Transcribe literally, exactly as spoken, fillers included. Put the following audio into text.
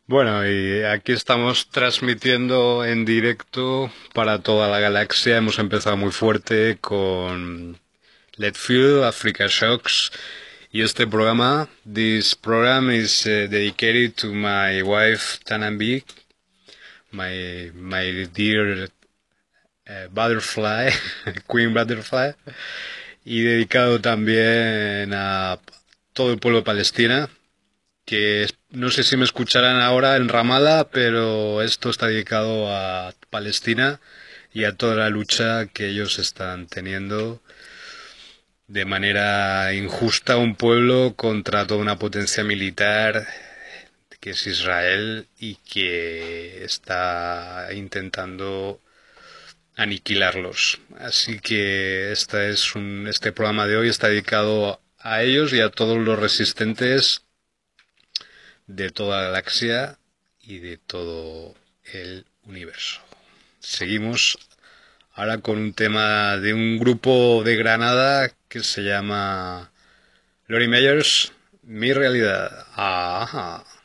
Bueno, y aquí estamos transmitiendo en directo para toda la galaxia. Hemos empezado muy fuerte con Letfield, Africa Shocks. Y este programa, this program is uh, dedicated to my wife Tanambi, my my dear uh, butterfly, Queen Butterfly, y dedicado también a todo el pueblo de Palestina, que es- no sé si me escucharán ahora en Ramallah, pero esto está dedicado a Palestina y a toda la lucha que ellos están teniendo de manera injusta un pueblo contra toda una potencia militar que es Israel y que está intentando aniquilarlos. Así que esta es un, este programa de hoy está dedicado a ellos y a todos los resistentes de toda la galaxia y de todo el universo. Seguimos ahora con un tema de un grupo de Granada que se llama Lori Meyers, Mi Realidad. Ajá.